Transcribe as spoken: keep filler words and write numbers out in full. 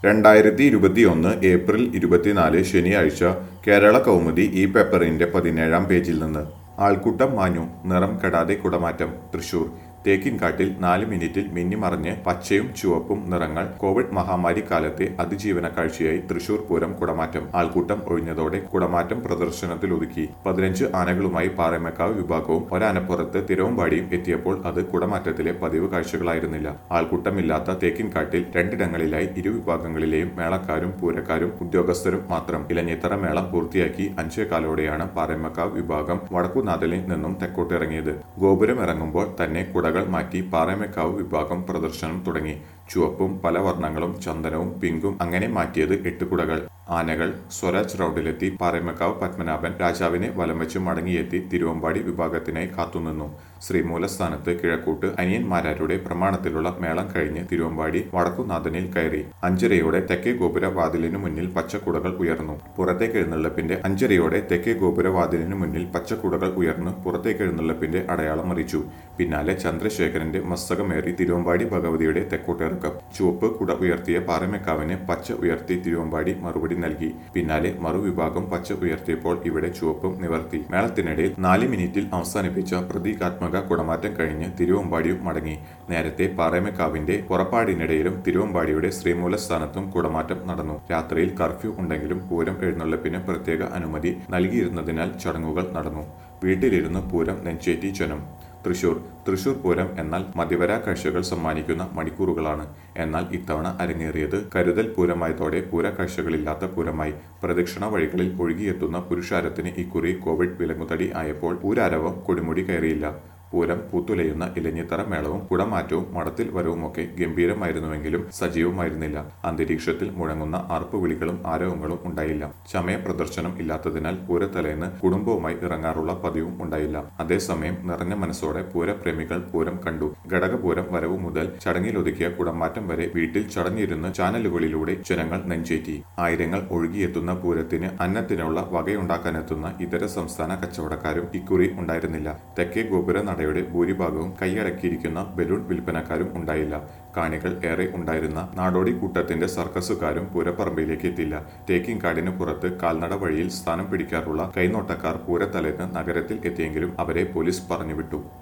രണ്ടായിരത്തി ഇരുപത്തിയൊന്ന് ഏപ്രിൽ ഇരുപത്തിനാല് ശനിയാഴ്ച കേരള കൗമുദി ഈ പേപ്പറിന്റെ പതിനേഴാം പേജിൽ നിന്ന് ആൾക്കൂട്ടം മാഞ്ഞു, നിറം കെടാതെ കുടമാറ്റം. തൃശൂർ തേക്കിൻകാട്ടിൽ നാല് മിനിറ്റിൽ മിന്നിമറഞ്ഞ് പച്ചയും ചുവപ്പും നിറങ്ങൾ കോവിഡ് മഹാമാരി കാലത്തെ അതിജീവന കാഴ്ചയായി തൃശൂർ പൂരം കുടമാറ്റം. ആൾക്കൂട്ടം ഒഴിഞ്ഞതോടെ കുടമാറ്റം പ്രദർശനത്തിലൊതുക്കി. പതിനഞ്ച് ആനകളുമായി പാറമേക്കാവ് വിഭാഗവും ഒരാനപ്പുറത്ത് തിരുവമ്പാടിയും എത്തിയപ്പോൾ അത് കുടമാറ്റത്തിലെ പതിവ് കാഴ്ചകളായിരുന്നില്ല. ആൾക്കൂട്ടമില്ലാത്ത തേക്കിൻകാട്ടിൽ രണ്ടിടങ്ങളിലായി ഇരുവിഭാഗങ്ങളിലെയും മേളക്കാരും പൂരക്കാരും ഉദ്യോഗസ്ഥരും മാത്രം. ഇലഞ്ഞിത്തറ മേളം പൂർത്തിയാക്കി അഞ്ചേകാലോടെയാണ് പാറമേക്കാവ് വിഭാഗം വടക്കുനാഥലിൽ നിന്നും തെക്കോട്ടിറങ്ങിയത്. ഗോപുരം ഇറങ്ങുമ്പോൾ തന്നെ കുടകൾ മാറ്റി പാറമേക്കാവ് വിഭാഗം പ്രദർശനം തുടങ്ങി. ചുവപ്പും പല വർണ്ണങ്ങളും ചന്ദനവും പിങ്കും അങ്ങനെ മാറ്റിയത് എട്ട് കുടകൾ. ആനകൾ സ്വരാജ് റൗണ്ടിലെത്തി പാറമേക്കാവ് പത്മനാഭൻ രാജാവിനെ വലം വെച്ച് മടങ്ങിയെത്തി തിരുവമ്പാടി വിഭാഗത്തിനായി കാത്തുനിന്നു. ശ്രീമൂലസ്ഥാനത്ത് കിഴക്കൂട്ട് അനിയന്മാരാരുടെ പ്രമാണത്തിലുള്ള മേളം കഴിഞ്ഞ് തിരുവമ്പാടി വടക്കുനാഥനിൽ കയറി. അഞ്ചരയോടെ തെക്കേ ഗോപുര വാതിലിനു മുന്നിൽ പച്ചക്കുടകൾ ഉയർന്നു. പുറത്തേക്ക് എഴുന്നള്ളപ്പിന്റെ അഞ്ചരയോടെ തെക്കേ ഗോപുര വാതിലിനു മുന്നിൽ പച്ചക്കുടകൾ ഉയർന്ന് പുറത്തേക്ക് എഴുന്നള്ളപ്പിന്റെ അടയാളം അറിയിച്ചു. പിന്നാലെ ചന്ദ്രശേഖരന്റെ മസ്തകമേറി തിരുവമ്പാടി ഭഗവതിയുടെ തെക്കോട്ടിറക്കം. ചുവപ്പ് കുട ഉയർത്തിയ പാറമേക്കാവിന് പച്ച ഉയർത്തി തിരുവമ്പാടി മറുപടി നൽകി. പിന്നാലെ മറുവിഭാഗം പച്ച ഉയർത്തിയപ്പോൾ ഇവിടെ ചുവപ്പും നിവർത്തി. മേളത്തിനിടയിൽ നാല് മിനിറ്റിൽ അവസാനിപ്പിച്ച പ്രതീകാത്മക കുടമാറ്റം കഴിഞ്ഞ് തിരുവമ്പാടിയും മടങ്ങി. നേരത്തെ പാറമേക്കാവിന്റെ പുറപ്പാടിനിടയിലും തിരുവമ്പാടിയുടെ ശ്രീമൂലസ്ഥാനത്തും കുടമാറ്റം നടന്നു. രാത്രിയിൽ കർഫ്യൂ ഉണ്ടെങ്കിലും പൂരം എഴുന്നള്ളപ്പിന് പ്രത്യേക അനുമതി നൽകിയിരുന്നതിനാൽ ചടങ്ങുകൾ നടന്നു. വീട്ടിലിരുന്ന് പൂരം നെഞ്ചേറ്റി ജനം. തൃശൂർ തൃശൂർ പൂരം എന്നാൽ മതിവരാ കാഴ്ചകൾ സമ്മാനിക്കുന്ന മണിക്കൂറുകളാണ്. എന്നാൽ ഇത്തവണ അരങ്ങേറിയത് കരുതൽ പൂരമായതോടെ പൂരക്കാഴ്ചകളില്ലാത്ത പൂരമായി. പ്രദക്ഷിണ വഴികളിൽ ഒഴുകിയെത്തുന്ന പുരുഷാരത്തിന് ഇക്കുറി കോവിഡ് വിലങ്ങുതടി ആയപ്പോൾ പൂരാരവം കൊടിമുടി കയറിയില്ല. പൂരം പൂത്തുലയുന്ന ഇലഞ്ഞിത്തറ മേളവും കുടമാറ്റവും മടത്തിൽ വരവുമൊക്കെ ഗംഭീരമായിരുന്നുവെങ്കിലും സജീവമായിരുന്നില്ല. അന്തരീക്ഷത്തിൽ മുഴങ്ങുന്ന ആർപ്പുവിളികളും ആരവങ്ങളും ഉണ്ടായില്ല. ചമയ പ്രദർശനം ഇല്ലാത്തതിനാൽ പൂരത്തലേന്ന് കുടുംബവുമായി ഇറങ്ങാറുള്ള പതിവും ഉണ്ടായില്ല. അതേസമയം നിറഞ്ഞ മനസ്സോടെ പൂരപ്രേമികൾ പൂരം കണ്ടു. ഘടകപൂരം വരവ് മുതൽ ചടങ്ങിലൊതുക്കിയ കുടമാറ്റം വരെ വീട്ടിൽ ചടഞ്ഞിരുന്ന് ചാനലുകളിലൂടെ ജനങ്ങൾ നെഞ്ചേറ്റി. ആയിരങ്ങൾ ഒഴുകിയെത്തുന്ന പൂരത്തിന് അന്നത്തിനുള്ള വകയുണ്ടാക്കാനെത്തുന്ന ഇതര സംസ്ഥാന കച്ചവടക്കാരും ഇക്കുറി ഉണ്ടായിരുന്നില്ല. തെക്കേ ഗോപുര യുടെ ഭൂരിഭാഗവും കൈയടക്കിയിരിക്കുന്ന ബലൂൺ വിൽപ്പനക്കാരും ഉണ്ടായില്ല. കാണികൾ ഏറെ ഉണ്ടായിരുന്ന നാടോടി കൂട്ടത്തിന്റെ സർക്കസുകാരും പൂരപ്പറമ്പിലേക്ക് എത്തില്ല. തേക്കിൻകാടിന് പുറത്ത് കാൽനട വഴിയിൽ സ്ഥാനം പിടിക്കാറുള്ള കൈനോട്ടക്കാർ പൂരത്തലേന്ന് നഗരത്തിൽ എത്തിയെങ്കിലും അവരെ പോലീസ് പറഞ്ഞുവിട്ടു.